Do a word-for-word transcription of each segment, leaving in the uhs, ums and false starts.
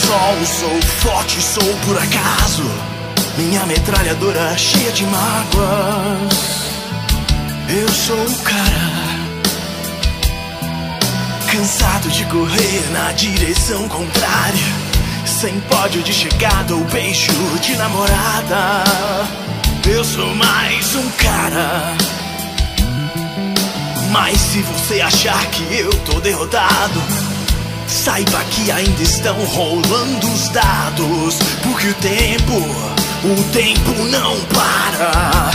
sol, sou forte, sou por acaso. Minha metralhadora cheia de mágoas. Eu sou o cara cansado de correr na direção contrária, sem pódio de chegada ou beijo de namorada. Eu sou mais um cara. Mas se você achar que eu tô derrotado, saiba que ainda estão rolando os dados, porque o tempo, o tempo não para.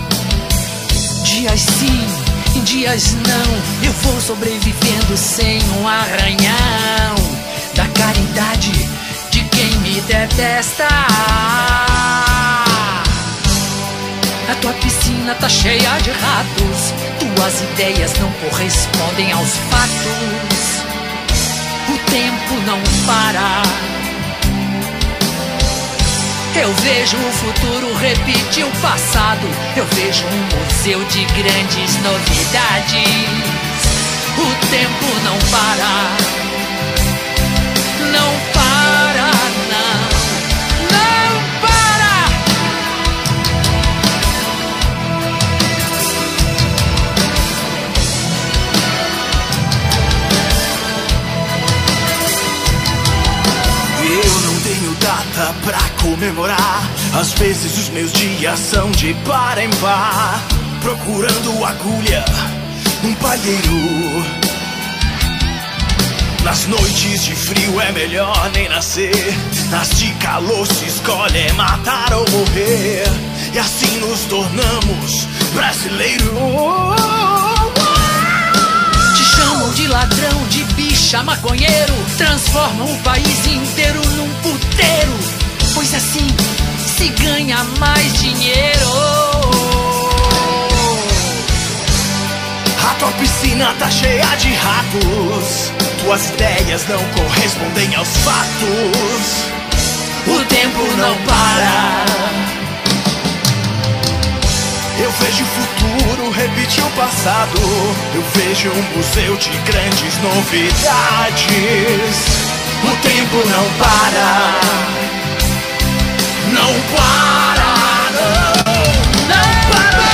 Dias sim, dias não, eu vou sobrevivendo sem um arranhão da caridade de quem me detesta. A tua piscina tá cheia de ratos, tuas ideias não correspondem aos fatos. O tempo não para. Eu vejo o futuro repetir o passado. Eu vejo um museu de grandes novidades. O tempo não para. Não para, não. Não para! Eu não tenho data pra comemorar. Às vezes os meus dias são de par em par, procurando agulha num palheiro. Nas noites de frio é melhor nem nascer, nas de calor se escolhe é matar ou morrer. E assim nos tornamos brasileiros. Te chamam de ladrão, de bicha, maconheiro, transformam o país inteiro num puteiro, pois assim se ganha mais dinheiro. A tua piscina tá cheia de ratos, tuas ideias não correspondem aos fatos. O tempo não para. Eu vejo o futuro repetir o passado. Eu vejo um museu de grandes novidades. O tempo não para. Não para, não, não para.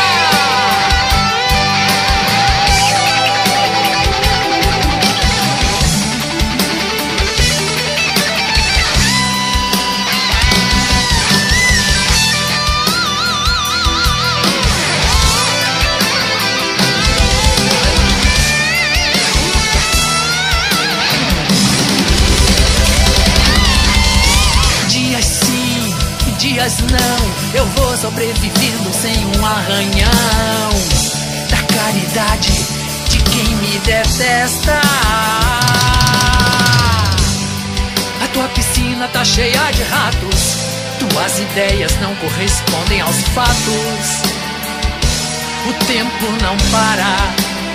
Dias não, eu vou sobrevivendo sem um arranhão da caridade de quem me detesta. A tua piscina tá cheia de ratos, tuas ideias não correspondem aos fatos. O tempo não para.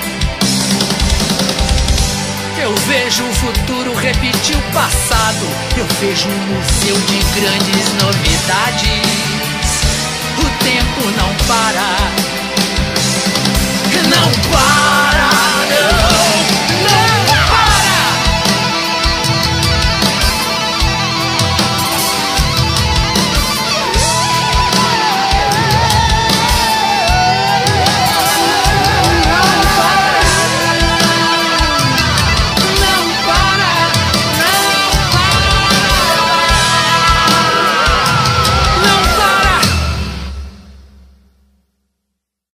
Eu vejo o futuro repetir o passado. Eu vejo um museu de grandes novidades. O tempo não para. Não para.